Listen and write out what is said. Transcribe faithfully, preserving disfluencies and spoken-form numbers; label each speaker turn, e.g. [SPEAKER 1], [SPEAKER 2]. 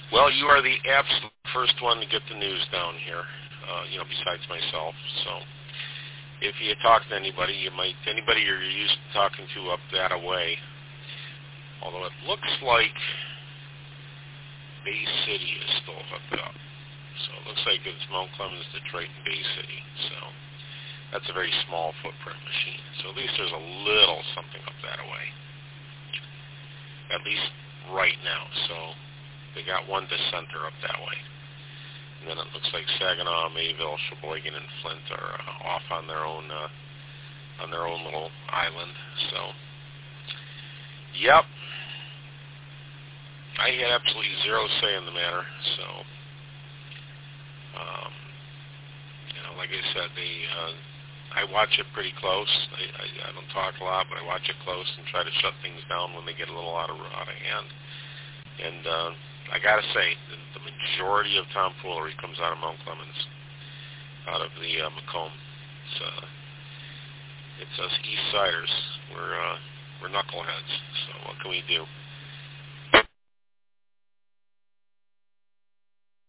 [SPEAKER 1] Well, you are the absolute first one to get the news down here, uh, you know, besides myself. So if you talk to anybody, you might, anybody you're used to talking to up that away, although it looks like Bay City is still hooked up. So it looks like it's Mount Clemens, Detroit, and Bay City. So that's a very small footprint machine. So at least there's a little something up that way, at least right now. So they got one dissenter up that way. And then it looks like Saginaw, Mayville, Sheboygan, and Flint are uh, off on their own uh, on their own little island. So, yep, I had absolutely zero say in the matter. So, um, you know, like I said, they uh, I watch it pretty close. I, I, I don't talk a lot, but I watch it close and try to shut things down when they get a little out of out of hand. And uh, I got to say, the, the majority of tomfoolery comes out of Mount Clemens, out of the uh, Macomb. It's, uh, it's us East Siders. We're uh, we're knuckleheads. So what can we do?